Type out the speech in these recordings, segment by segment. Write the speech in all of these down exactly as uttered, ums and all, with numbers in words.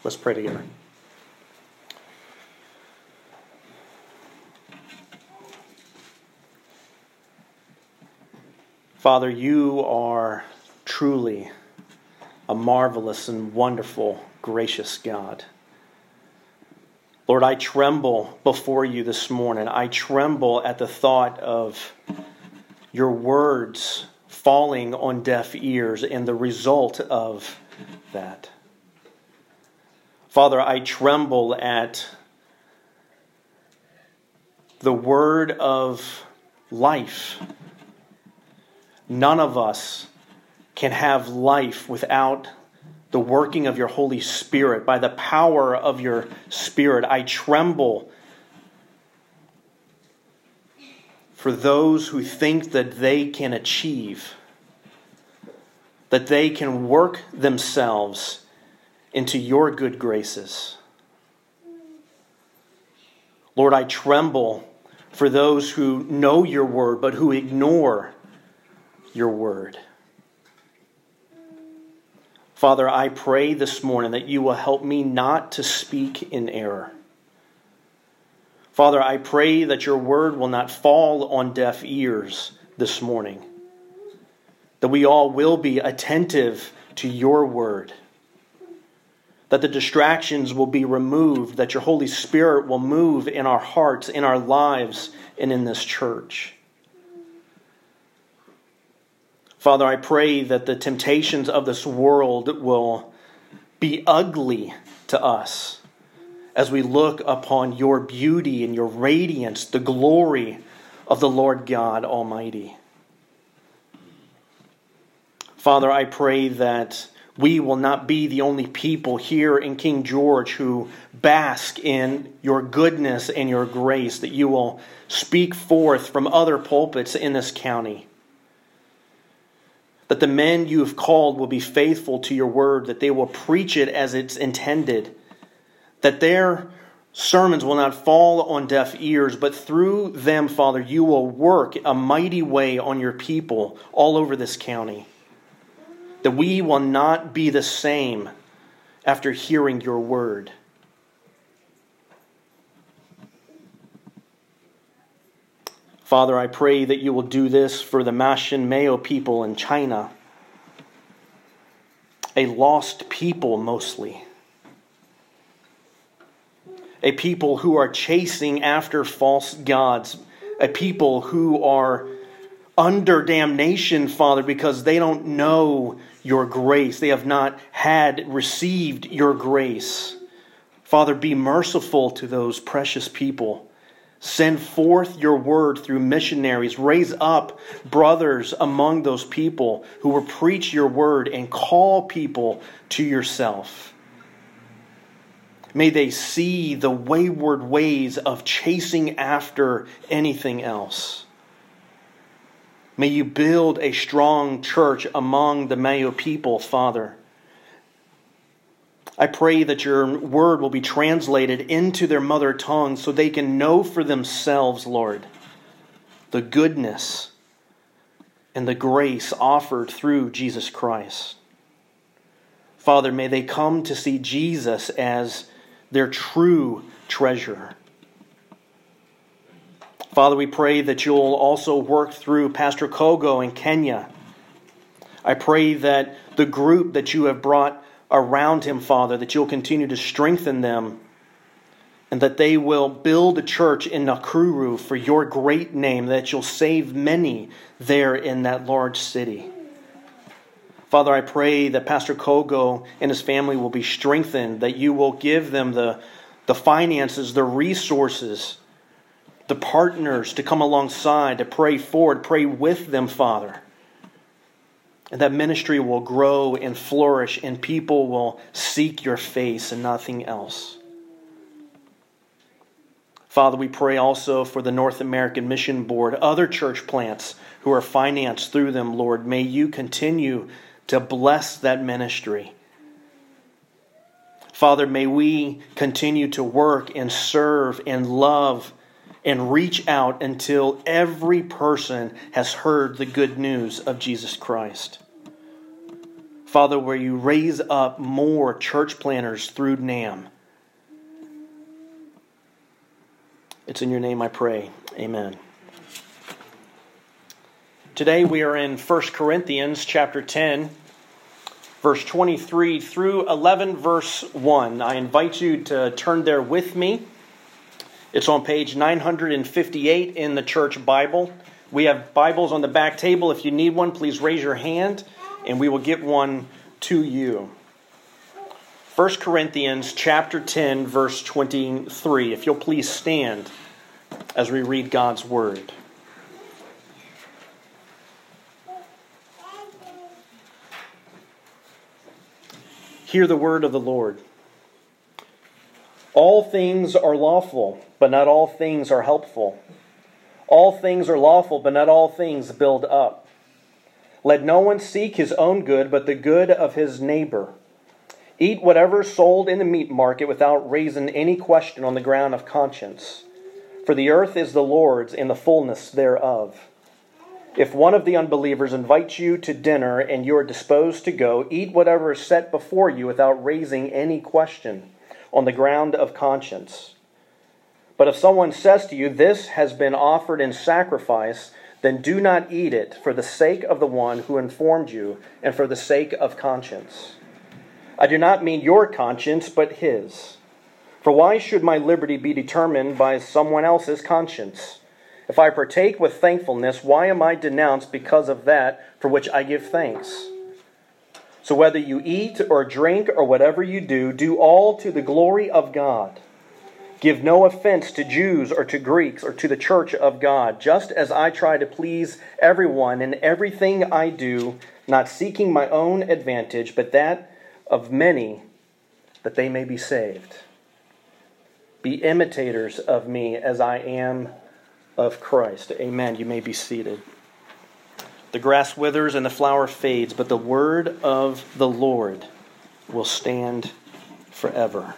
Let's pray together. Father, you are truly a marvelous and wonderful, gracious God. Lord, I tremble before you this morning. I tremble at the thought of your words falling on deaf ears and the result of that. Father, I tremble at the word of life. None of us can have life without the working of your Holy Spirit. By the power of your Spirit, I tremble for those who think that they can achieve, that they can work themselves into your good graces. Lord, I tremble for those who know your word, but who ignore your word. Father, I pray this morning that you will help me not to speak in error. Father, I pray that your word will not fall on deaf ears this morning, that we all will be attentive to your word, that the distractions will be removed, that your Holy Spirit will move in our hearts, in our lives, and in this church. Father, I pray that the temptations of this world will be ugly to us as we look upon your beauty and your radiance, the glory of the Lord God Almighty. Father, I pray that we will not be the only people here in King George who bask in your goodness and your grace, that you will speak forth from other pulpits in this county. That the men you have called will be faithful to your word, that they will preach it as it's intended, that their sermons will not fall on deaf ears, but through them, Father, you will work a mighty way on your people all over this county. That we will not be the same after hearing your word. Father, I pray that you will do this for the Mashin Mayo people in China, a lost people mostly, a people who are chasing after false gods, a people who are under damnation, Father, because they don't know your grace. They have not had received your grace. Father, be merciful to those precious people. Send forth your word through missionaries. Raise up brothers among those people who will preach your word and call people to yourself. May they see the wayward ways of chasing after anything else. May you build a strong church among the Mayo people, Father. I pray that your word will be translated into their mother tongue so they can know for themselves, Lord, the goodness and the grace offered through Jesus Christ. Father, may they come to see Jesus as their true treasure. Father, we pray that you'll also work through Pastor Kogo in Kenya. I pray that the group that you have brought around him, Father, that you'll continue to strengthen them and that they will build a church in Nakuru for your great name, that you'll save many there in that large city. Father, I pray that Pastor Kogo and his family will be strengthened, that you will give them the, the finances, the resources, the partners to come alongside, to pray forward, pray with them, Father. And that ministry will grow and flourish and people will seek your face and nothing else. Father, we pray also for the North American Mission Board, other church plants who are financed through them, Lord. May you continue to bless that ministry. Father, may we continue to work and serve and love and reach out until every person has heard the good news of Jesus Christ. Father, where you raise up more church planters through NAM. It's in your name I pray. Amen. Today we are in First Corinthians chapter ten, verse twenty-three through eleven, verse one. I invite you to turn there with me. It's on page nine hundred fifty-eight in the church Bible. We have Bibles on the back table. If you need one, please raise your hand and we will get one to you. First Corinthians chapter ten, verse twenty-three. If you'll please stand as we read God's word. Hear the word of the Lord. All things are lawful, but not all things are helpful. All things are lawful, but not all things build up. Let no one seek his own good, but the good of his neighbor. Eat whatever is sold in the meat market without raising any question on the ground of conscience. For the earth is the Lord's and the fullness thereof. If one of the unbelievers invites you to dinner and you are disposed to go, eat whatever is set before you without raising any question on the ground of conscience. But if someone says to you, "This has been offered in sacrifice," then do not eat it for the sake of the one who informed you and for the sake of conscience. I do not mean your conscience, but his. For why should my liberty be determined by someone else's conscience? If I partake with thankfulness, why am I denounced because of that for which I give thanks? So whether you eat or drink or whatever you do, do all to the glory of God. Give no offense to Jews or to Greeks or to the church of God, just as I try to please everyone in everything I do, not seeking my own advantage, but that of many, that they may be saved. Be imitators of me as I am of Christ. Amen. You may be seated. The grass withers and the flower fades, but the word of the Lord will stand forever.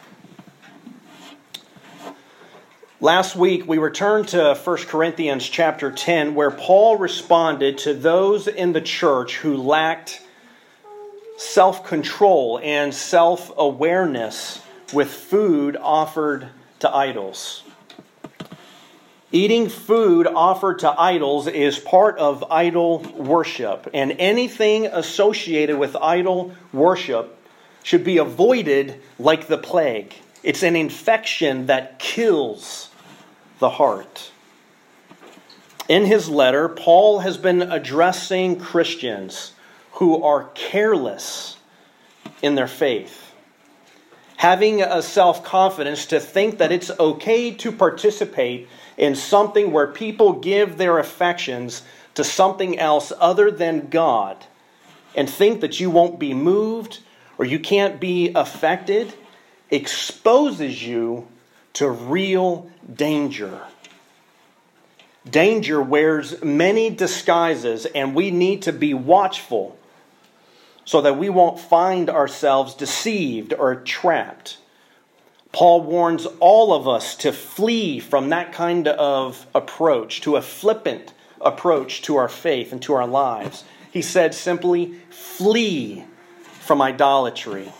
Last week, we returned to First Corinthians chapter ten, where Paul responded to those in the church who lacked self-control and self-awareness with food offered to idols. Eating food offered to idols is part of idol worship, and anything associated with idol worship should be avoided like the plague. It's an infection that kills the heart. In his letter, Paul has been addressing Christians who are careless in their faith, having a self-confidence to think that it's okay to participate in something where people give their affections to something else other than God, and think that you won't be moved or you can't be affected, exposes you to real danger. Danger wears many disguises, and we need to be watchful so that we won't find ourselves deceived or trapped. Paul warns all of us to flee from that kind of approach, to a flippant approach to our faith and to our lives. He said simply, flee from idolatry.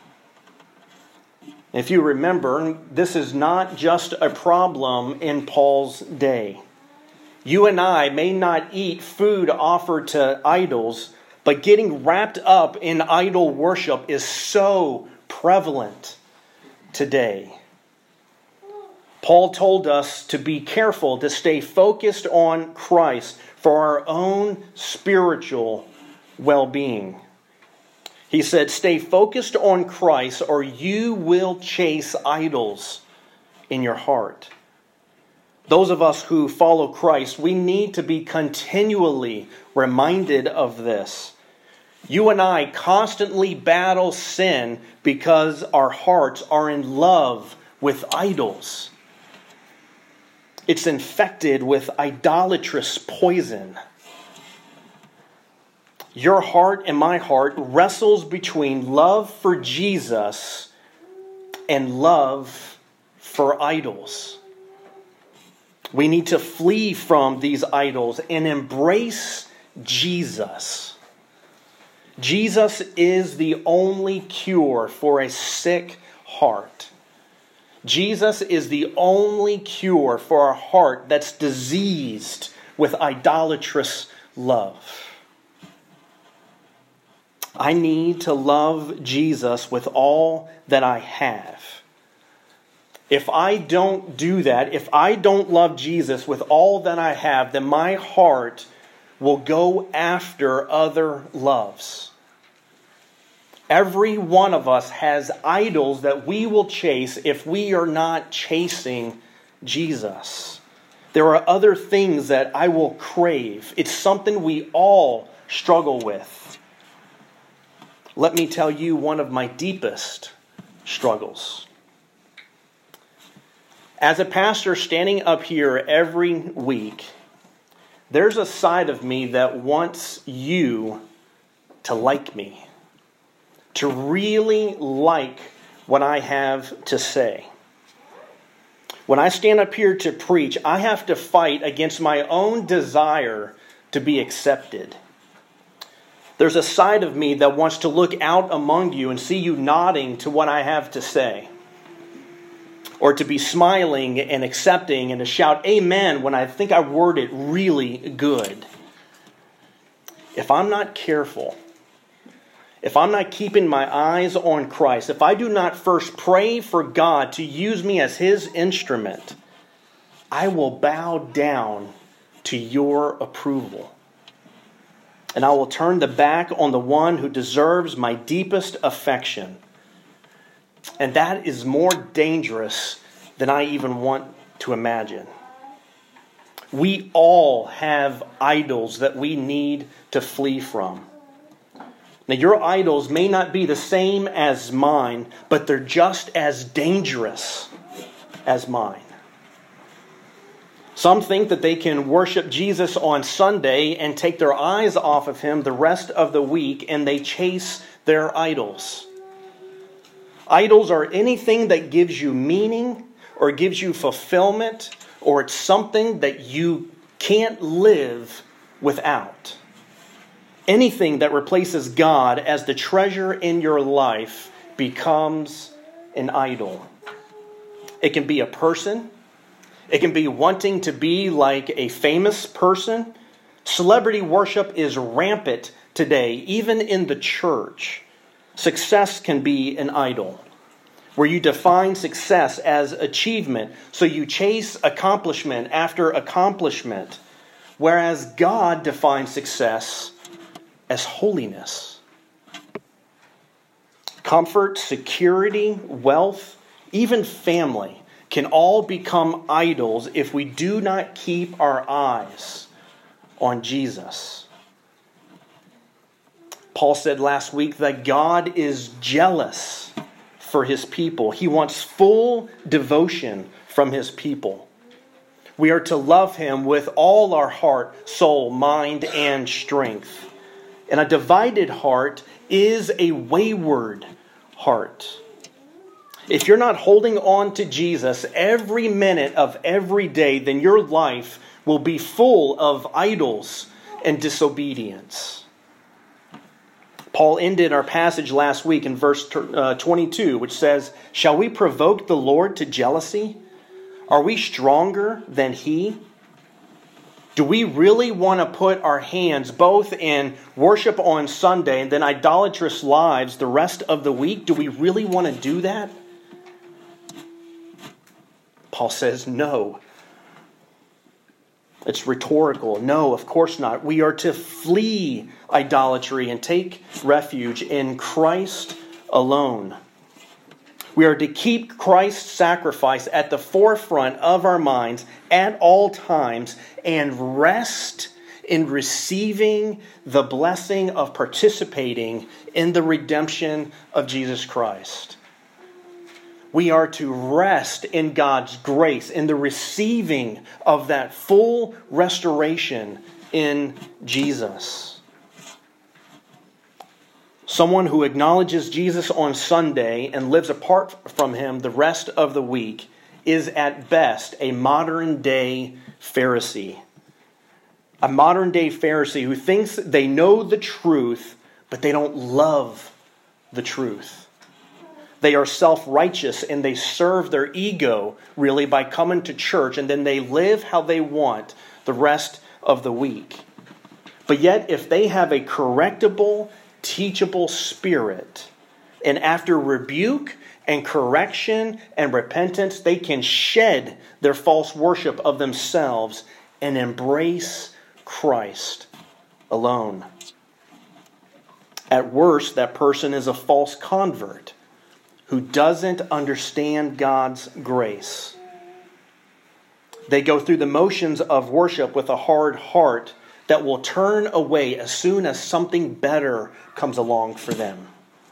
If you remember, this is not just a problem in Paul's day. You and I may not eat food offered to idols, but getting wrapped up in idol worship is so prevalent today. Paul told us to be careful to stay focused on Christ for our own spiritual well-being. He said, stay focused on Christ or you will chase idols in your heart. Those of us who follow Christ, we need to be continually reminded of this. You and I constantly battle sin because our hearts are in love with idols. It's infected with idolatrous poison. Your heart and my heart wrestles between love for Jesus and love for idols. We need to flee from these idols and embrace Jesus. Jesus is the only cure for a sick heart. Jesus is the only cure for a heart that's diseased with idolatrous love. I need to love Jesus with all that I have. If I don't do that, if I don't love Jesus with all that I have, then my heart will go after other loves. Every one of us has idols that we will chase if we are not chasing Jesus. There are other things that I will crave. It's something we all struggle with. Let me tell you one of my deepest struggles. As a pastor standing up here every week, there's a side of me that wants you to like me, to really like what I have to say. When I stand up here to preach, I have to fight against my own desire to be accepted. There's a side of me that wants to look out among you and see you nodding to what I have to say, or to be smiling and accepting and to shout amen when I think I word it really good. If I'm not careful, if I'm not keeping my eyes on Christ, if I do not first pray for God to use me as His instrument, I will bow down to your approval. And I will turn the back on the one who deserves my deepest affection. And that is more dangerous than I even want to imagine. We all have idols that we need to flee from. Now, your idols may not be the same as mine, but they're just as dangerous as mine. Some think that they can worship Jesus on Sunday and take their eyes off of Him the rest of the week, and they chase their idols. Idols are anything that gives you meaning or gives you fulfillment, or it's something that you can't live without. Anything that replaces God as the treasure in your life becomes an idol. It can be a person. It can be wanting to be like a famous person. Celebrity worship is rampant today, even in the church. Success can be an idol, where you define success as achievement, so you chase accomplishment after accomplishment, whereas God defines success as holiness. Comfort, security, wealth, even family can all become idols if we do not keep our eyes on Jesus. Paul said last week that God is jealous for His people. He wants full devotion from His people. We are to love Him with all our heart, soul, mind, and strength. And a divided heart is a wayward heart. If you're not holding on to Jesus every minute of every day, then your life will be full of idols and disobedience. Paul ended our passage last week in verse twenty-two, which says, "Shall we provoke the Lord to jealousy? Are we stronger than He? Do we really want to put our hands both in worship on Sunday and then idolatrous lives the rest of the week? Do we really want to do that?" Paul says, no. It's rhetorical. No, of course not. We are to flee idolatry and take refuge in Christ alone. We are to keep Christ's sacrifice at the forefront of our minds at all times and rest in receiving the blessing of participating in the redemption of Jesus Christ. We are to rest in God's grace, in the receiving of that full restoration in Jesus. Someone who acknowledges Jesus on Sunday and lives apart from Him the rest of the week is at best a modern day Pharisee. A modern day Pharisee who thinks they know the truth, but they don't love the truth. They are self-righteous and they serve their ego really by coming to church, and then they live how they want the rest of the week. But yet, if they have a correctable, teachable spirit, and after rebuke and correction and repentance, they can shed their false worship of themselves and embrace Christ alone. At worst, that person is a false convert who doesn't understand God's grace. They go through the motions of worship with a hard heart that will turn away as soon as something better comes along for them.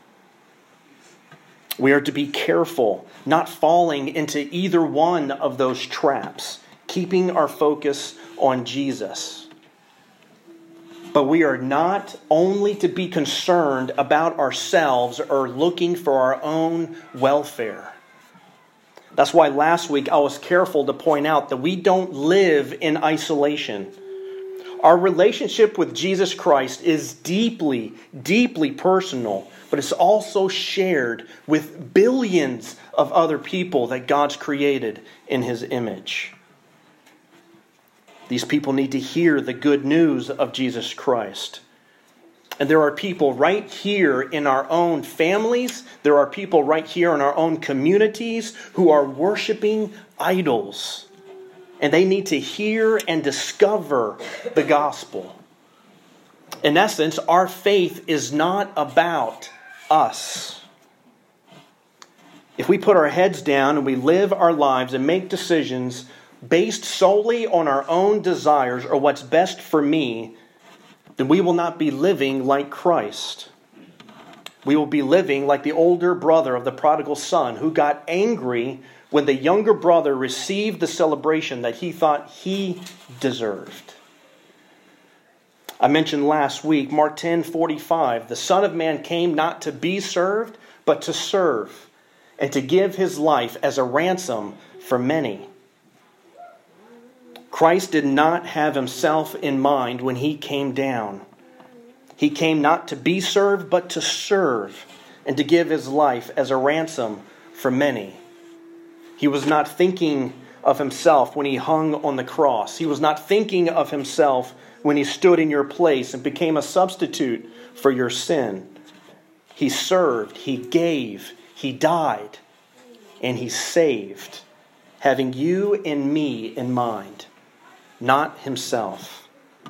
We are to be careful, not falling into either one of those traps, keeping our focus on Jesus. But we are not only to be concerned about ourselves or looking for our own welfare. That's why last week I was careful to point out that we don't live in isolation. Our relationship with Jesus Christ is deeply, deeply personal, but it's also shared with billions of other people that God's created in His image. These people need to hear the good news of Jesus Christ. And there are people right here in our own families, there are people right here in our own communities who are worshiping idols. And they need to hear and discover the gospel. In essence, our faith is not about us. If we put our heads down and we live our lives and make decisions based solely on our own desires or what's best for me, then we will not be living like Christ. We will be living like the older brother of the prodigal son who got angry when the younger brother received the celebration that he thought he deserved. I mentioned last week, Mark ten forty-five, the Son of Man came not to be served, but to serve, and to give His life as a ransom for many. Christ did not have Himself in mind when He came down. He came not to be served, but to serve, and to give His life as a ransom for many. He was not thinking of Himself when He hung on the cross. He was not thinking of Himself when He stood in your place and became a substitute for your sin. He served, He gave, He died, and He saved, having you and me in mind, not Himself.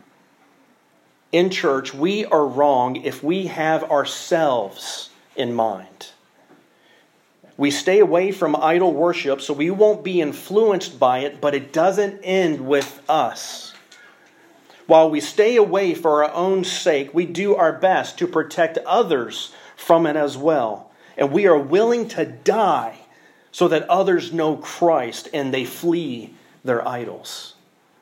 In church, we are wrong if we have ourselves in mind. We stay away from idol worship so we won't be influenced by it, but it doesn't end with us. While we stay away for our own sake, we do our best to protect others from it as well. And we are willing to die so that others know Christ and they flee their idols.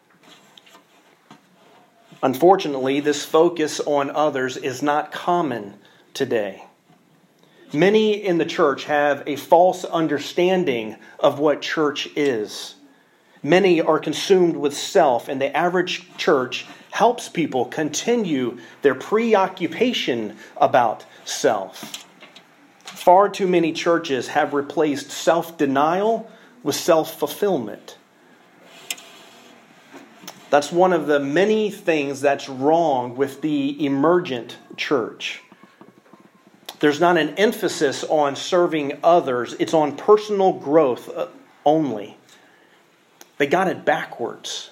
Unfortunately, this focus on others is not common today. Many in the church have a false understanding of what church is. Many are consumed with self, and the average church helps people continue their preoccupation about self. Far too many churches have replaced self-denial with self-fulfillment. That's one of the many things that's wrong with the emergent church. There's not an emphasis on serving others. It's on personal growth only. They got it backwards.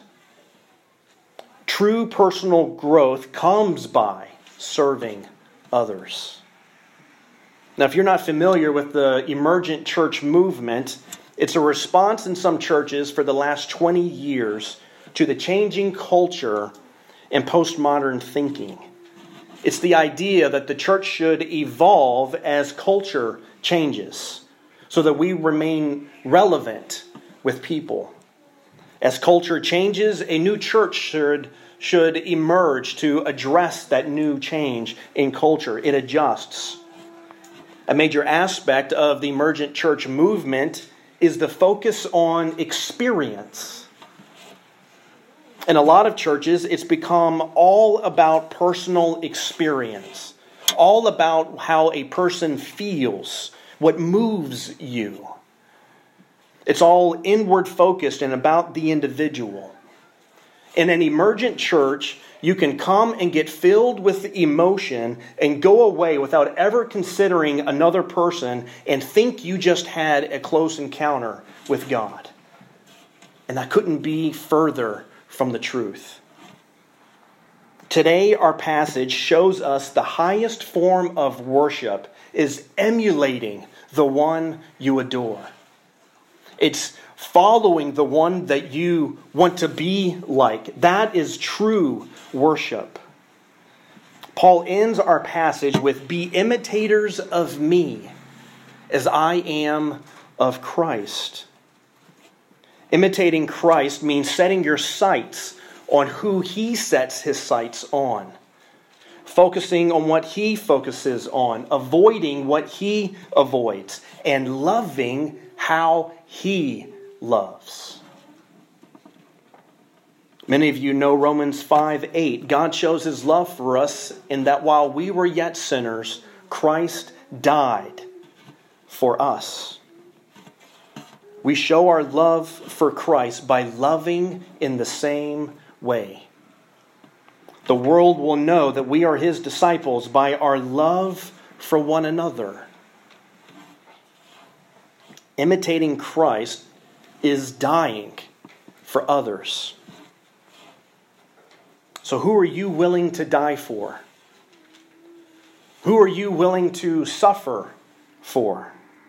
True personal growth comes by serving others. Now, if you're not familiar with the emergent church movement, it's a response in some churches for the last twenty years to the changing culture and postmodern thinking. It's the idea that the church should evolve as culture changes so that we remain relevant with people. As culture changes, a new church should, should emerge to address that new change in culture. It adjusts. A major aspect of the emergent church movement is the focus on experience. In a lot of churches, it's become all about personal experience. all about how a person feels, what moves you. It's all inward focused and about the individual. In an emergent church, you can come and get filled with emotion and go away without ever considering another person and think you just had a close encounter with God. And that couldn't be further from the truth. Today, our passage shows us the highest form of worship is emulating the one you adore. It's following the one that you want to be like. That is true worship. Paul ends our passage with, "Be imitators of me, as I am of Christ." Imitating Christ means setting your sights on who he sets his sights on. Focusing on what he focuses on. Avoiding what he avoids. And loving how he loves. Many of you know Romans five eight. God shows his love for us in that while we were yet sinners, Christ died for us. We show our love for Christ by loving in the same way. The world will know that we are his disciples by our love for one another. Imitating Christ is dying for others. So who are you willing to die for? Who are you willing to suffer for?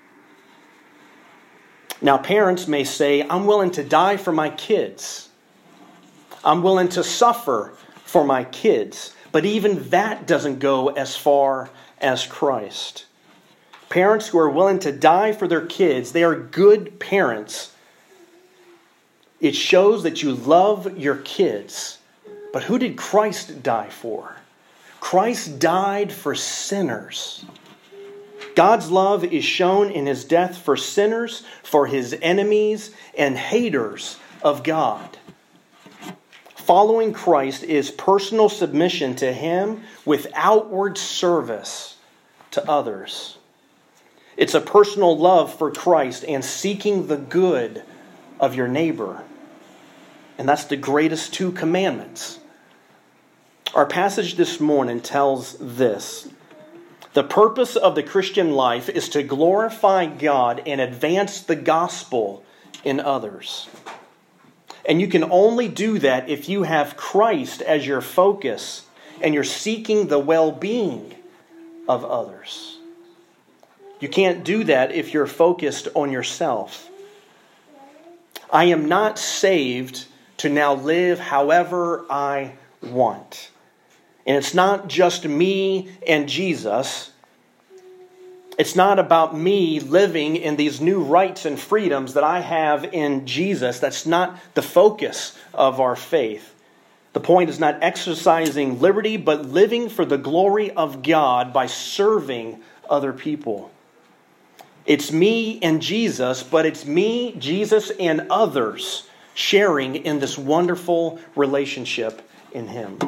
Now, parents may say, I'm willing to die for my kids. I'm willing to suffer for my kids. But even that doesn't go as far as Christ. Parents who are willing to die for their kids, they are good parents. It shows that you love your kids. But who did Christ die for? Christ died for sinners. God's love is shown in his death for sinners, for his enemies, and haters of God. Following Christ is personal submission to him with outward service to others. It's a personal love for Christ and seeking the good of your neighbor. And that's the greatest two commandments. Our passage this morning tells this. The purpose of the Christian life is to glorify God and advance the gospel in others. And you can only do that if you have Christ as your focus and you're seeking the well-being of others. You can't do that if you're focused on yourself. I am not saved to now live however I want. And it's not just me and Jesus. It's not about me living in these new rights and freedoms that I have in Jesus. That's not the focus of our faith. The point is not exercising liberty, but living for the glory of God by serving other people. It's me and Jesus, but it's me, Jesus, and others sharing in this wonderful relationship in him.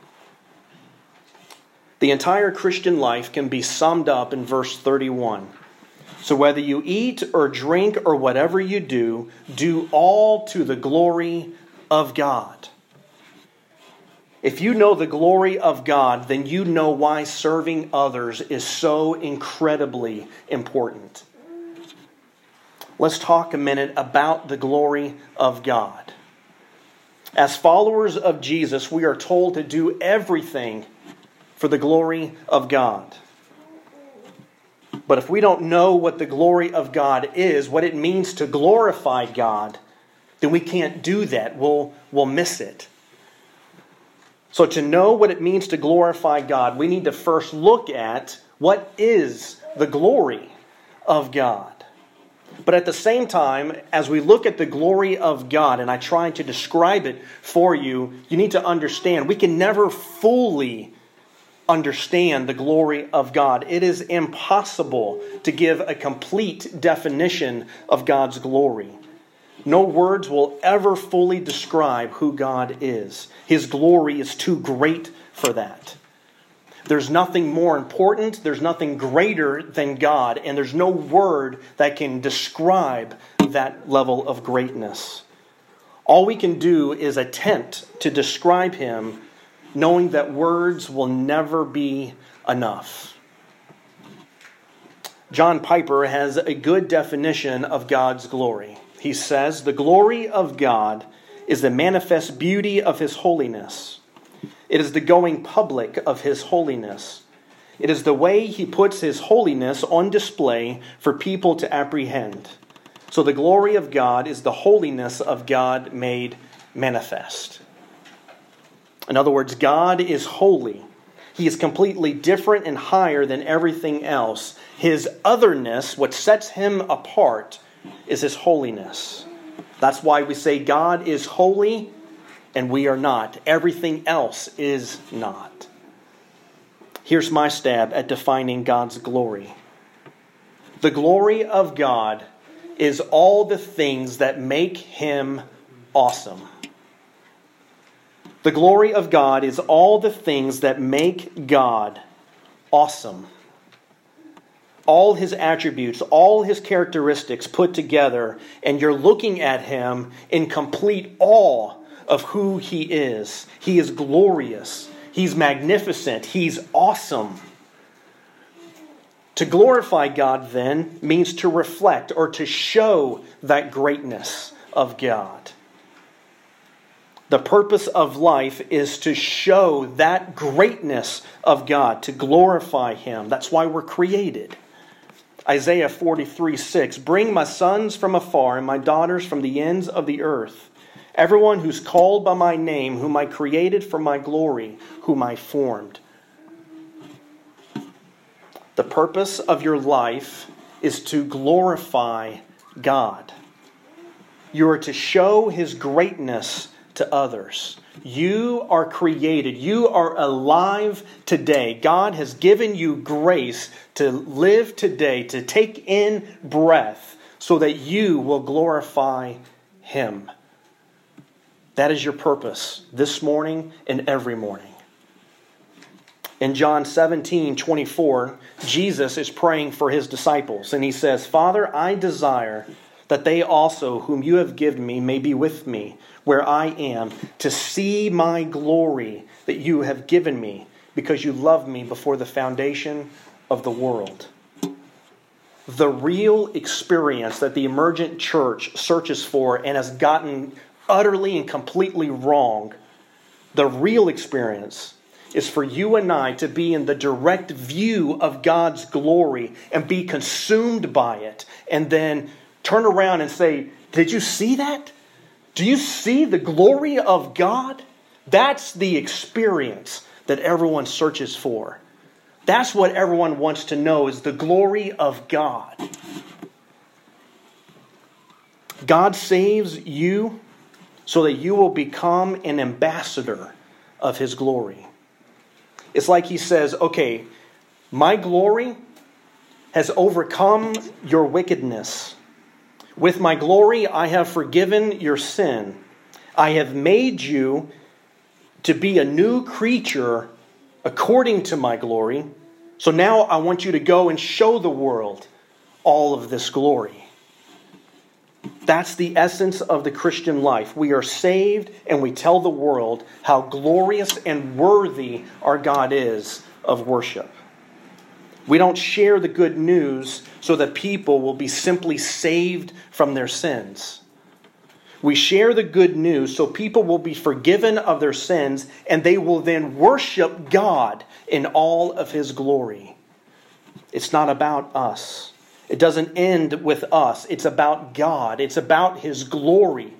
The entire Christian life can be summed up in verse thirty-one. So whether you eat or drink or whatever you do, do all to the glory of God. If you know the glory of God, then you know why serving others is so incredibly important. Let's talk a minute about the glory of God. As followers of Jesus, we are told to do everything for the glory of God. But if we don't know what the glory of God is, what it means to glorify God, then we can't do that. We'll, we'll miss it. So to know what it means to glorify God, we need to first look at what is the glory of God. But at the same time, as we look at the glory of God, and I try to describe it for you, you need to understand we can never fully understand the glory of God. It is impossible to give a complete definition of God's glory. No words will ever fully describe who God is. His glory is too great for that. There's nothing more important, there's nothing greater than God, and there's no word that can describe that level of greatness. All we can do is attempt to describe him, knowing that words will never be enough. John Piper has a good definition of God's glory. He says, "The glory of God is the manifest beauty of his holiness. It is the going public of his holiness. It is the way he puts his holiness on display for people to apprehend. So the glory of God is the holiness of God made manifest." In other words, God is holy. He is completely different and higher than everything else. His otherness, what sets him apart, is his holiness. That's why we say God is holy and we are not. Everything else is not. Here's my stab at defining God's glory. The glory of God is all the things that make him awesome. The glory of God is all the things that make God awesome. All his attributes, all his characteristics put together, and you're looking at him in complete awe of who he is. He is glorious. He's magnificent. He's awesome. To glorify God, then, means to reflect or to show that greatness of God. The purpose of life is to show that greatness of God, to glorify him. That's why we're created. Isaiah forty-three six, "Bring my sons from afar and my daughters from the ends of the earth. Everyone who's called by my name, whom I created for my glory, whom I formed." The purpose of your life is to glorify God. You are to show his greatness to others. You are created. You are alive today. God has given you grace to live today, to take in breath, so that you will glorify him. That is your purpose this morning and every morning. In John seventeen twenty-four, Jesus is praying for his disciples, and he says, "Father, I desire that they also, whom you have given me, may be with me where I am, to see my glory that you have given me, because you loved me before the foundation of the world." The real experience that the emergent church searches for and has gotten utterly and completely wrong, the real experience is for you and I to be in the direct view of God's glory and be consumed by it, and then turn around and say, "Did you see that? Do you see the glory of God?" That's the experience that everyone searches for. That's what everyone wants to know, is the glory of God. God saves you so that you will become an ambassador of his glory. It's like he says, okay, my glory has overcome your wickedness. With my glory, I have forgiven your sin. I have made you to be a new creature according to my glory. So now I want you to go and show the world all of this glory. That's the essence of the Christian life. We are saved and we tell the world how glorious and worthy our God is of worship. We don't share the good news so that people will be simply saved from their sins. We share the good news so people will be forgiven of their sins, and they will then worship God in all of his glory. It's not about us. It doesn't end with us. It's about God. It's about his glory.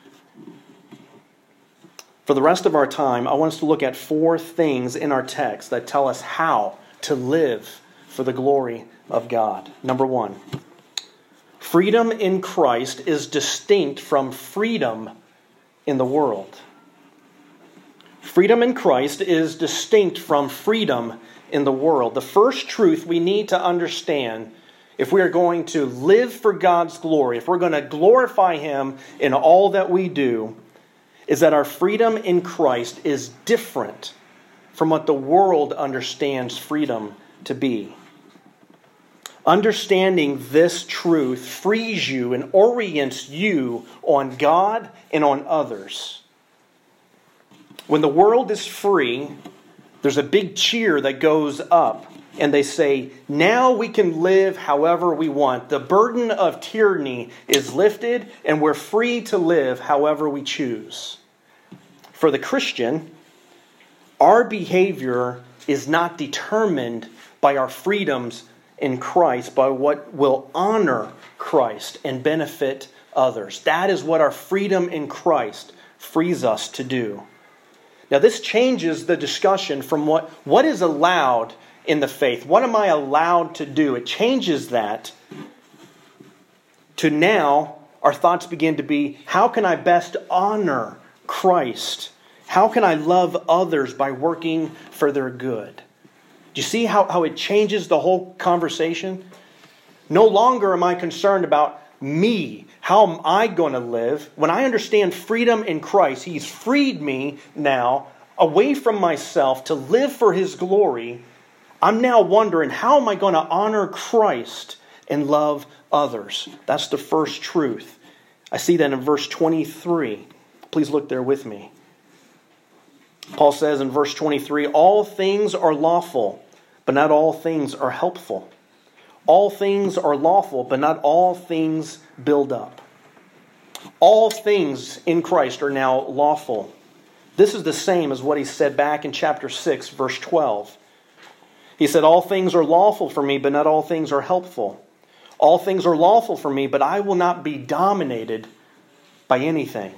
For the rest of our time, I want us to look at four things in our text that tell us how to live for the glory of God. Number one, freedom in Christ is distinct from freedom in the world. Freedom in Christ is distinct from freedom in the world. The first truth we need to understand, if we are going to live for God's glory, if we're going to glorify him in all that we do, is that our freedom in Christ is different from what the world understands freedom to be. Understanding this truth frees you and orients you on God and on others. When the world is free, there's a big cheer that goes up, and they say, now we can live however we want. The burden of tyranny is lifted, and we're free to live however we choose. For the Christian, our behavior is not determined by our freedoms in Christ, by what will honor Christ and benefit others. That is what our freedom in Christ frees us to do. Now, this changes the discussion from what, what is allowed in the faith. What am I allowed to do? It changes that to now our thoughts begin to be, how can I best honor Christ? How can I love others by working for their good? Do you see how, how it changes the whole conversation? No longer am I concerned about me. How am I going to live? When I understand freedom in Christ, He's freed me now away from myself to live for His glory. I'm now wondering, how am I going to honor Christ and love others? That's the first truth. I see that in verse twenty-three. Please look there with me. Paul says in verse twenty-three, all things are lawful, but not all things are helpful. All things are lawful, but not all things build up. All things in Christ are now lawful. This is the same as what he said back in chapter six, verse twelve. He said, all things are lawful for me, but not all things are helpful. All things are lawful for me, but I will not be dominated by anything.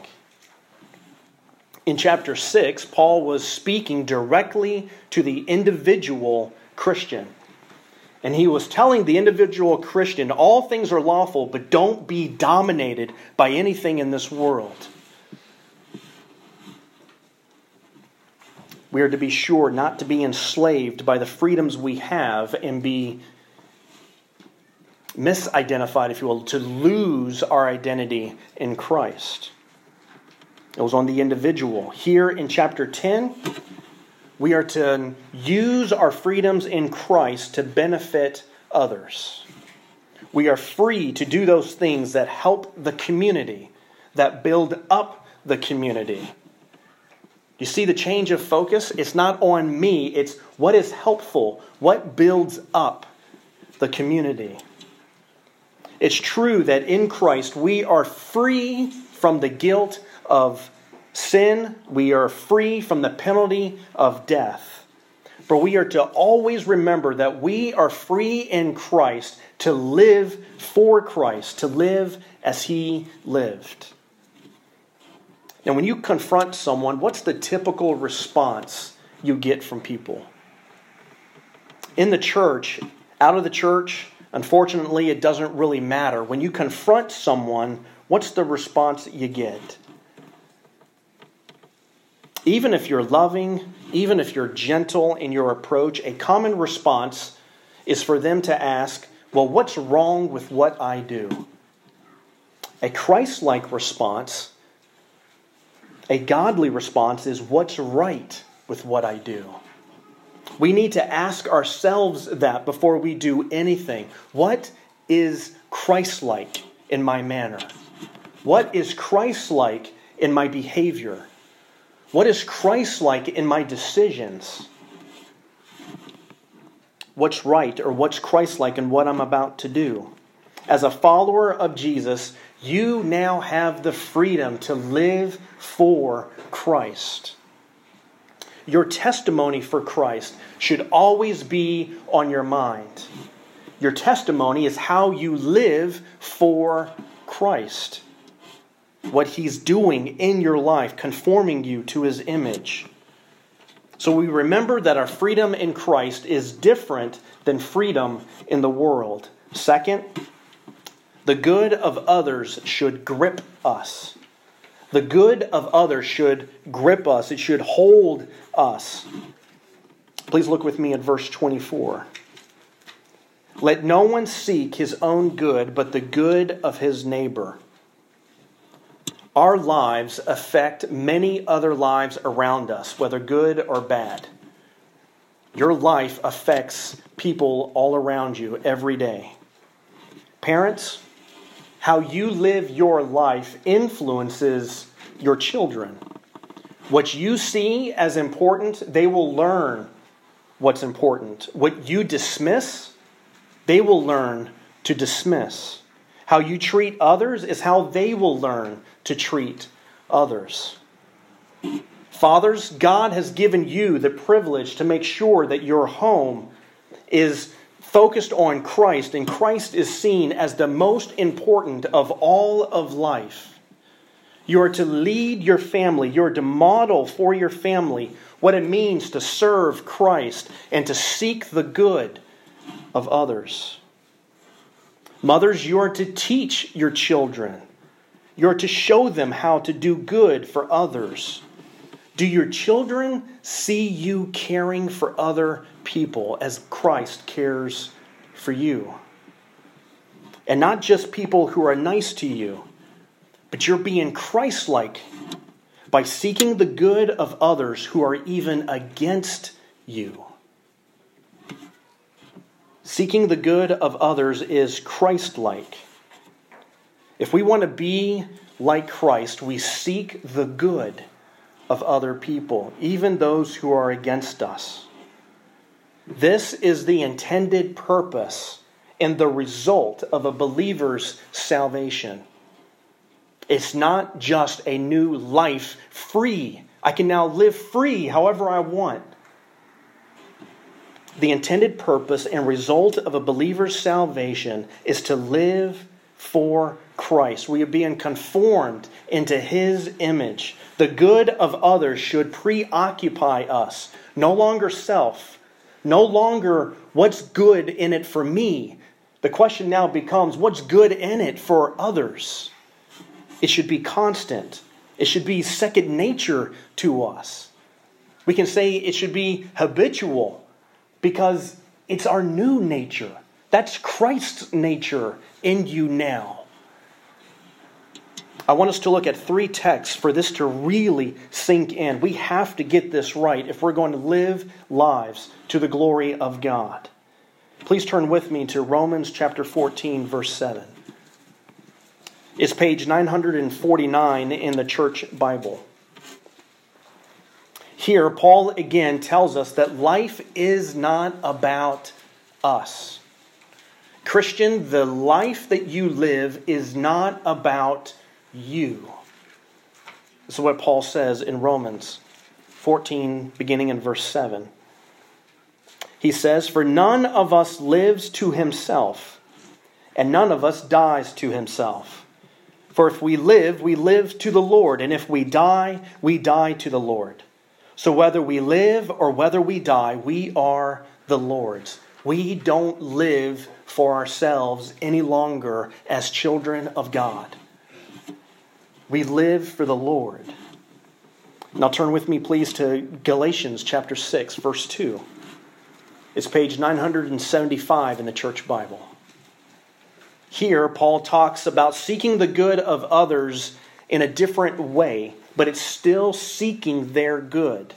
In chapter six, Paul was speaking directly to the individual Christian. And he was telling the individual Christian, all things are lawful, but don't be dominated by anything in this world. We are to be sure not to be enslaved by the freedoms we have and be misidentified, if you will, to lose our identity in Christ. It was on the individual. Here in chapter ten, we are to use our freedoms in Christ to benefit others. We are free to do those things that help the community, that build up the community. You see the change of focus? It's not on me, it's what is helpful, what builds up the community. It's true that in Christ we are free from the guilt of sin. We are free from the penalty of death. But we are to always remember that we are free in Christ to live for Christ, to live as He lived. Now, when you confront someone, what's the typical response you get from people? In the church, out of the church, unfortunately, it doesn't really matter. When you confront someone, what's the response that you get? Even if you're loving, even if you're gentle in your approach, a common response is for them to ask, well, what's wrong with what I do? A Christ-like response, a godly response is, what's right with what I do? We need to ask ourselves that before we do anything. What is Christ-like in my manner? What is Christ-like in my behavior? What is Christ-like in my decisions? What's right or what's Christ-like in what I'm about to do? As a follower of Jesus, you now have the freedom to live for Christ. Your testimony for Christ should always be on your mind. Your testimony is how you live for Christ. What He's doing in your life, conforming you to His image. So we remember that our freedom in Christ is different than freedom in the world. Second, the good of others should grip us. The good of others should grip us. It should hold us. Please look with me at verse twenty-four. Let no one seek his own good, but the good of his neighbor. Our lives affect many other lives around us, whether good or bad. Your life affects people all around you every day. Parents, how you live your life influences your children. What you see as important, they will learn what's important. What you dismiss, they will learn to dismiss. How you treat others is how they will learn to treat others. Fathers, God has given you the privilege to make sure that your home is focused on Christ, and Christ is seen as the most important of all of life. You are to lead your family. You are to model for your family what it means to serve Christ and to seek the good of others. Mothers, you are to teach your children. You are to show them how to do good for others. Do your children see you caring for other people as Christ cares for you? And not just people who are nice to you, but you're being Christ-like by seeking the good of others who are even against you. Seeking the good of others is Christ-like. If we want to be like Christ, we seek the good of other people, even those who are against us. This is the intended purpose and the result of a believer's salvation. It's not just a new life free. I can now live free however I want. The intended purpose and result of a believer's salvation is to live for Christ. We are being conformed into His image. The good of others should preoccupy us. No longer self. No longer what's good in it for me. The question now becomes, what's good in it for others? It should be constant. It should be second nature to us. We can say it should be habitual because it's our new nature. That's Christ's nature in you now. I want us to look at three texts for this to really sink in. We have to get this right if we're going to live lives to the glory of God. Please turn with me to Romans chapter fourteen, verse seven. It's page nine hundred forty-nine in the Church Bible. Here, Paul again tells us that life is not about us. Christian, the life that you live is not about you. This is what Paul says in Romans fourteen, beginning in verse seven. He says, "For none of us lives to himself, and none of us dies to himself. For if we live, we live to the Lord, and if we die, we die to the Lord. So whether we live or whether we die, we are the Lord's." We don't live for ourselves any longer as children of God. We live for the Lord. Now turn with me, please, to Galatians chapter six, verse two. It's page nine hundred seventy-five in the Church Bible. Here, Paul talks about seeking the good of others in a different way, but it's still seeking their good.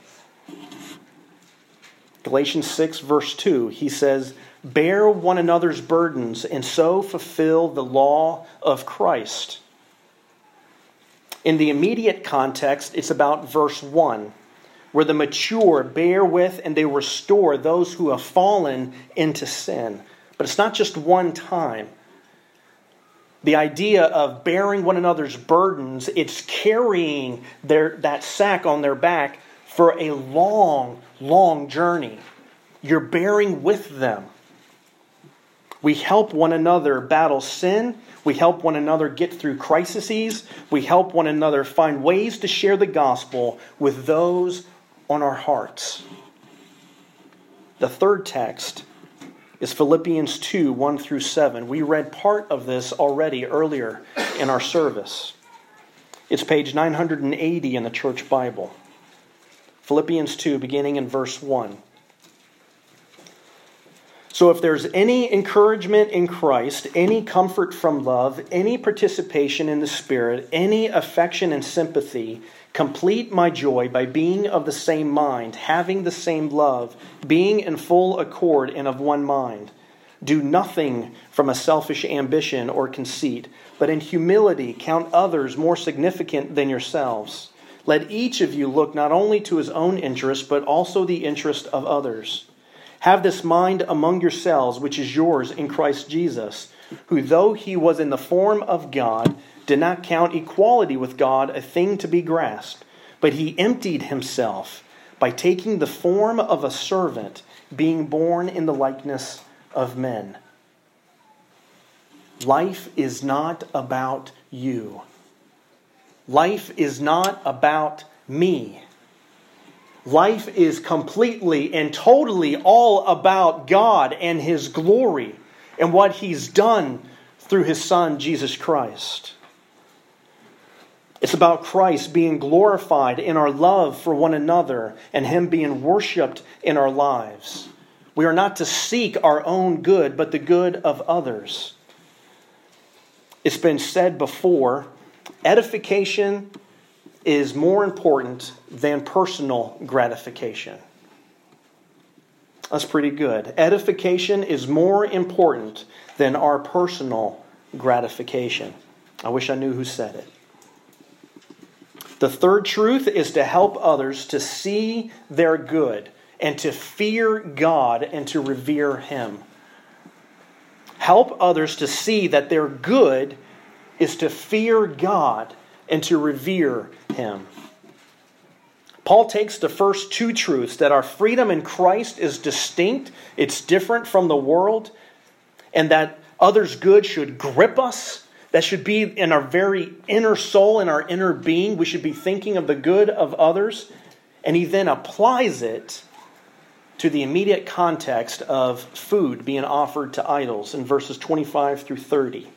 Galatians six, verse two, he says, "Bear one another's burdens, and so fulfill the law of Christ." In the immediate context, it's about verse one, where the mature bear with and they restore those who have fallen into sin. But it's not just one time. The idea of bearing one another's burdens, it's carrying their that sack on their back for a long, long journey. You're bearing with them. We help one another battle sin. We help one another get through crises. We help one another find ways to share the gospel with those on our hearts. The third text is Philippians two, one through seven. We read part of this already earlier in our service. It's page nine hundred eighty in the Church Bible. Philippians two, beginning in verse one. So if there's any encouragement in Christ, any comfort from love, any participation in the Spirit, any affection and sympathy, complete my joy by being of the same mind, having the same love, being in full accord and of one mind. Do nothing from a selfish ambition or conceit, but in humility count others more significant than yourselves. Let each of you look not only to his own interest, but also the interest of others. Have this mind among yourselves, which is yours in Christ Jesus, who, though he was in the form of God, did not count equality with God a thing to be grasped, but he emptied himself by taking the form of a servant, being born in the likeness of men. Life is not about you. Life is not about me. Life is completely and totally all about God and his glory and what he's done through his Son, Jesus Christ. It's about Christ being glorified in our love for one another and him being worshipped in our lives. We are not to seek our own good, but the good of others. It's been said before, edification is more important than personal gratification. That's pretty good. Edification is more important than our personal gratification. I wish I knew who said it. The third truth is to help others to see their good and to fear God and to revere him. Help others to see that their good is to fear God and to revere him. Paul takes the first two truths, that our freedom in Christ is distinct, it's different from the world, and that others' good should grip us. That should be in our very inner soul, in our inner being. We should be thinking of the good of others. And he then applies it to the immediate context of food being offered to idols in verses twenty-five through thirty.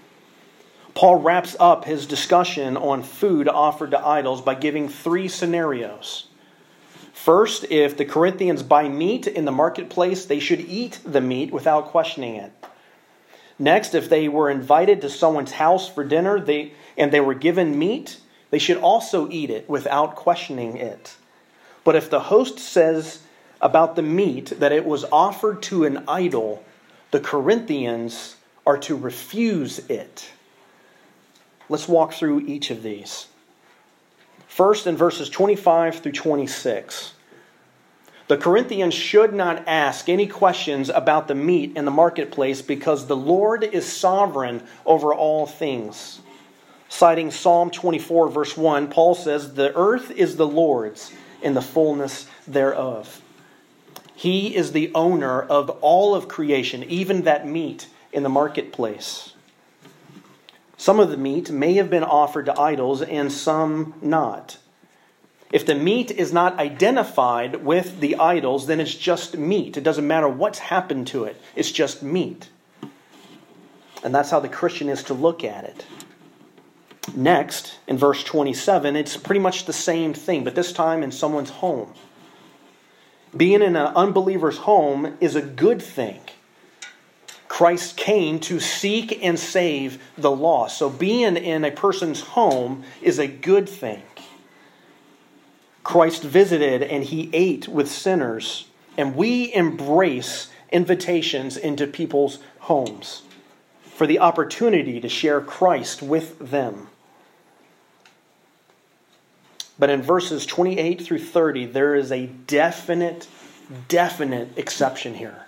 Paul wraps up his discussion on food offered to idols by giving three scenarios. First, if the Corinthians buy meat in the marketplace, they should eat the meat without questioning it. Next, if they were invited to someone's house for dinner they, and they were given meat, they should also eat it without questioning it. But if the host says about the meat that it was offered to an idol, the Corinthians are to refuse it. Let's walk through each of these. First, in verses twenty-five through twenty-six. The Corinthians should not ask any questions about the meat in the marketplace because the Lord is sovereign over all things. Citing Psalm twenty-four, verse one, Paul says, "The earth is the Lord's and the fullness thereof." He is the owner of all of creation, even that meat in the marketplace. Some of the meat may have been offered to idols and some not. If the meat is not identified with the idols, then it's just meat. It doesn't matter what's happened to it. It's just meat. And that's how the Christian is to look at it. Next, in verse twenty-seven, it's pretty much the same thing, but this time in someone's home. Being in an unbeliever's home is a good thing. Christ came to seek and save the lost. So being in a person's home is a good thing. Christ visited and he ate with sinners, and we embrace invitations into people's homes for the opportunity to share Christ with them. But in verses twenty-eight through thirty, there is a definite, definite exception here.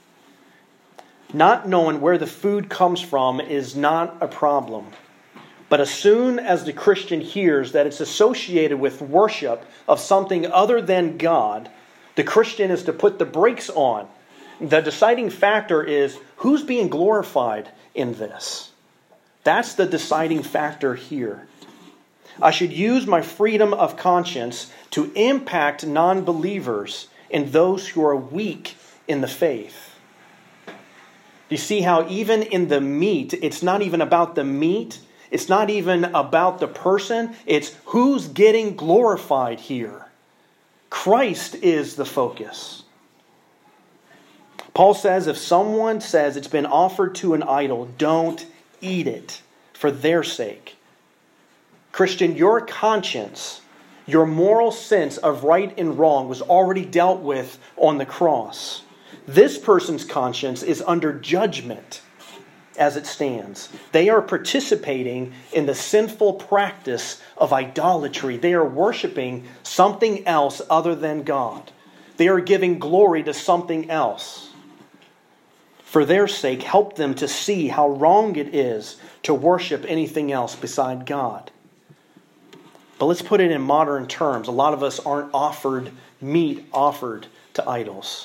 Not knowing where the food comes from is not a problem. But as soon as the Christian hears that it's associated with worship of something other than God, the Christian is to put the brakes on. The deciding factor is who's being glorified in this. That's the deciding factor here. I should use my freedom of conscience to impact non-believers and those who are weak in the faith. You see how even in the meat, it's not even about the meat. It's not even about the person. It's who's getting glorified here. Christ is the focus. Paul says if someone says it's been offered to an idol, don't eat it for their sake. Christian, your conscience, your moral sense of right and wrong was already dealt with on the cross. This person's conscience is under judgment as it stands. They are participating in the sinful practice of idolatry. They are worshiping something else other than God. They are giving glory to something else. For their sake, help them to see how wrong it is to worship anything else beside God. But let's put it in modern terms. A lot of us aren't offered meat offered to idols.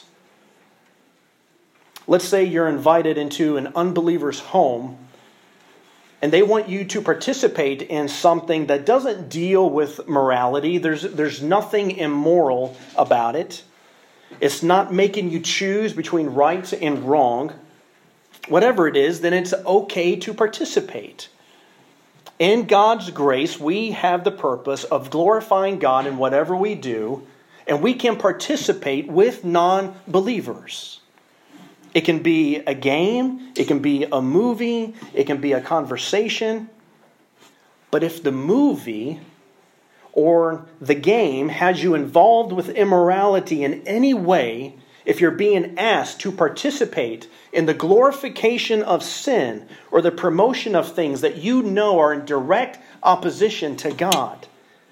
Let's say you're invited into an unbeliever's home and they want you to participate in something that doesn't deal with morality. There's, there's nothing immoral about it. It's not making you choose between right and wrong. Whatever it is, then it's okay to participate. In God's grace, we have the purpose of glorifying God in whatever we do, and we can participate with non-believers. It can be a game, it can be a movie, it can be a conversation. But if the movie or the game has you involved with immorality in any way, if you're being asked to participate in the glorification of sin or the promotion of things that you know are in direct opposition to God,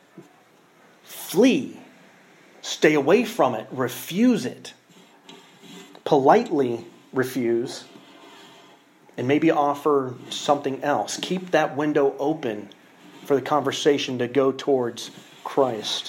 flee. Stay away from it. Refuse it. Politely refuse. And maybe offer something else. Keep that window open for the conversation to go towards Christ.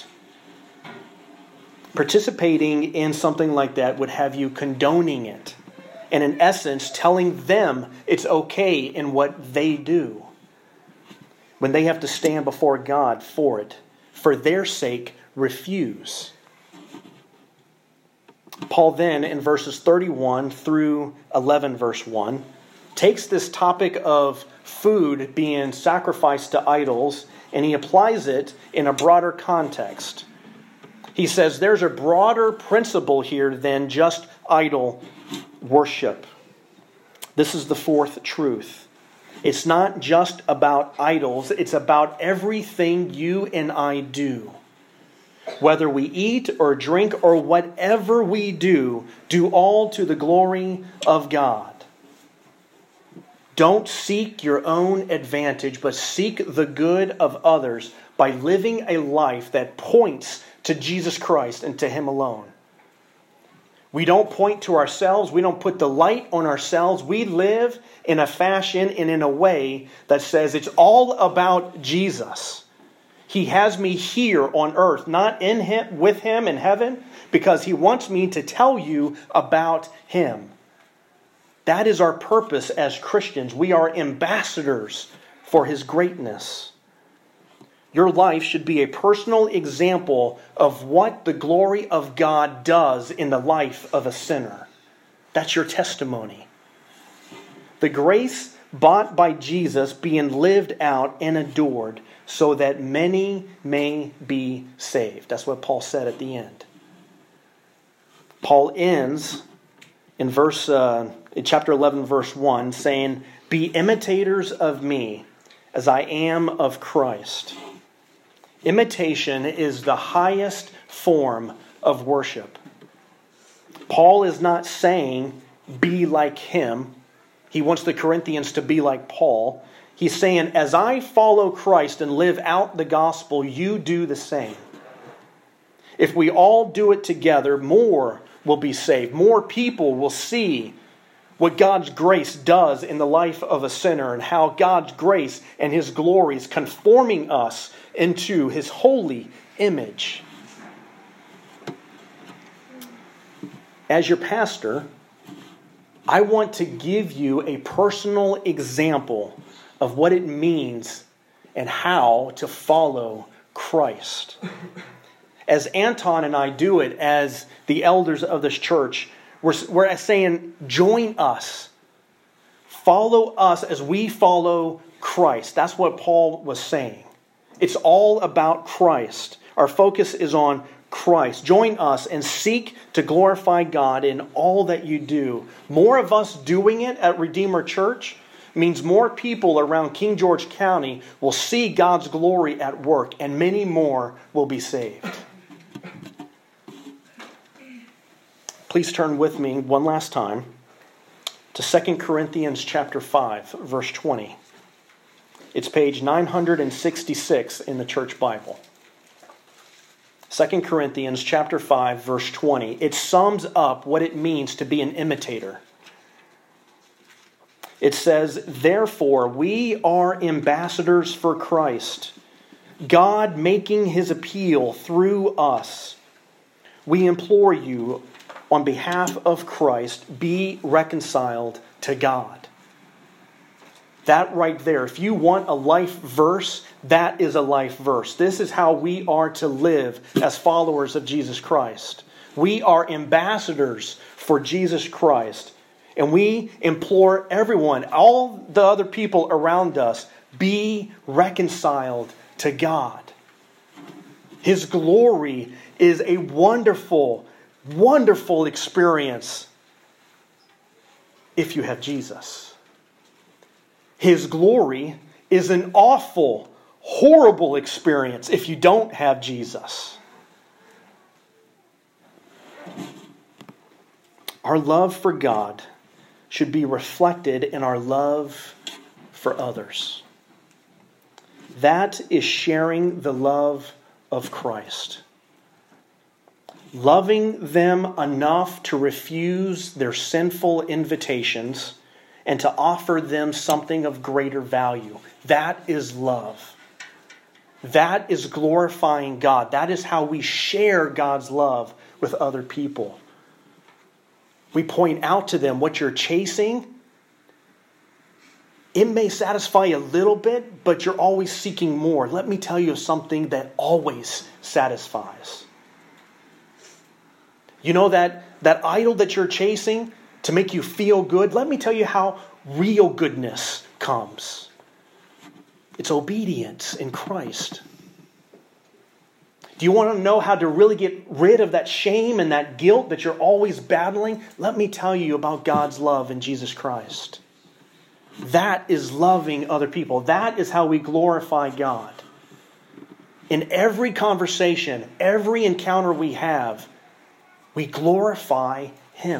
Participating in something like that would have you condoning it. And in essence, telling them it's okay in what they do. When they have to stand before God for it. For their sake, refuse. Paul then, in verses thirty-one through eleven, verse one, takes this topic of food being sacrificed to idols, and he applies it in a broader context. He says there's a broader principle here than just idol worship. This is the fourth truth. It's not just about idols, it's about everything you and I do. Whether we eat or drink or whatever we do, do all to the glory of God. Don't seek your own advantage, but seek the good of others by living a life that points to Jesus Christ and to Him alone. We don't point to ourselves. We don't put the light on ourselves. We live in a fashion and in a way that says it's all about Jesus. He has me here on earth, not in Him, with Him in heaven, because He wants me to tell you about Him. That is our purpose as Christians. We are ambassadors for His greatness. Your life should be a personal example of what the glory of God does in the life of a sinner. That's your testimony. The grace bought by Jesus being lived out and adored so that many may be saved. That's what Paul said at the end. Paul ends in verse uh, in chapter eleven, verse one, saying, "Be imitators of me, as I am of Christ." Imitation is the highest form of worship. Paul is not saying, be like him. He wants the Corinthians to be like Paul. He's saying, as I follow Christ and live out the gospel, you do the same. If we all do it together, more will be saved. More people will see what God's grace does in the life of a sinner and how God's grace and His glory is conforming us into His holy image. As your pastor, I want to give you a personal example of what it means and how to follow Christ. As Anton and I do it as the elders of this church, we're, we're saying, join us. Follow us as we follow Christ. That's what Paul was saying. It's all about Christ. Our focus is on Christ. Join us and seek to glorify God in all that you do. More of us doing it at Redeemer Church means more people around King George County will see God's glory at work, and many more will be saved. Please turn with me one last time to Second Corinthians chapter five, verse twenty. It's page nine hundred sixty-six in the Church Bible. Second Corinthians chapter five, verse twenty. It sums up what it means to be an imitator. It says, "Therefore we are ambassadors for Christ, God making his appeal through us. We implore you, on behalf of Christ, be reconciled to God." That right there, if you want a life verse, that is a life verse. This is how we are to live as followers of Jesus Christ. We are ambassadors for Jesus Christ. And we implore everyone, all the other people around us, be reconciled to God. His glory is a wonderful, wonderful experience if you have Jesus. His glory is an awful, horrible experience if you don't have Jesus. Our love for God should be reflected in our love for others. That is sharing the love of Christ. Loving them enough to refuse their sinful invitations and to offer them something of greater value. That is love. That is glorifying God. That is how we share God's love with other people. We point out to them what you're chasing. It may satisfy a little bit, but you're always seeking more. Let me tell you something that always satisfies. You know that, that idol that you're chasing to make you feel good? Let me tell you how real goodness comes. It's obedience in Christ. Do you want to know how to really get rid of that shame and that guilt that you're always battling? Let me tell you about God's love in Jesus Christ. That is loving other people. That is how we glorify God. In every conversation, every encounter we have, we glorify Him.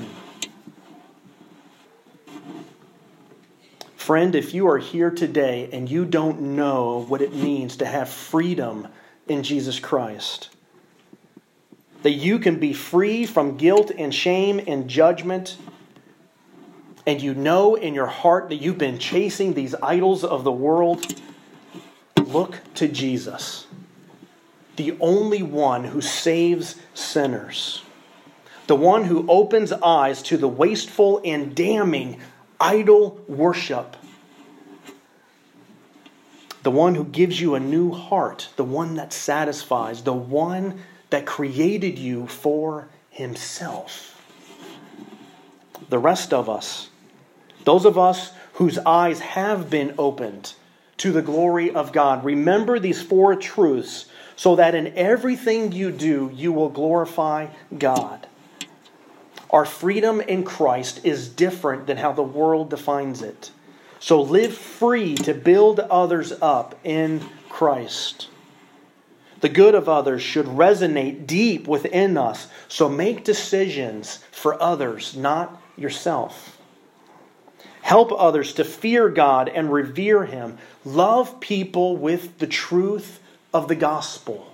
Friend, if you are here today and you don't know what it means to have freedom in Jesus Christ, that you can be free from guilt and shame and judgment, and you know in your heart that you've been chasing these idols of the world, look to Jesus, the only one who saves sinners, the one who opens eyes to the wasteful and damning idol worship, the one who gives you a new heart, the one that satisfies, the one that created you for Himself. The rest of us, those of us whose eyes have been opened to the glory of God, remember these four truths so that in everything you do, you will glorify God. Our freedom in Christ is different than how the world defines it. So live free to build others up in Christ. The good of others should resonate deep within us. So make decisions for others, not yourself. Help others to fear God and revere Him. Love people with the truth of the gospel.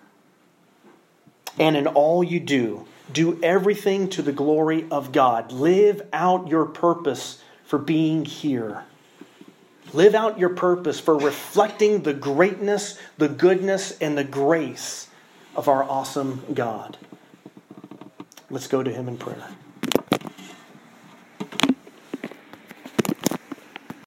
And in all you do, do everything to the glory of God. Live out your purpose for being here. Live out your purpose for reflecting the greatness, the goodness, and the grace of our awesome God. Let's go to Him in prayer.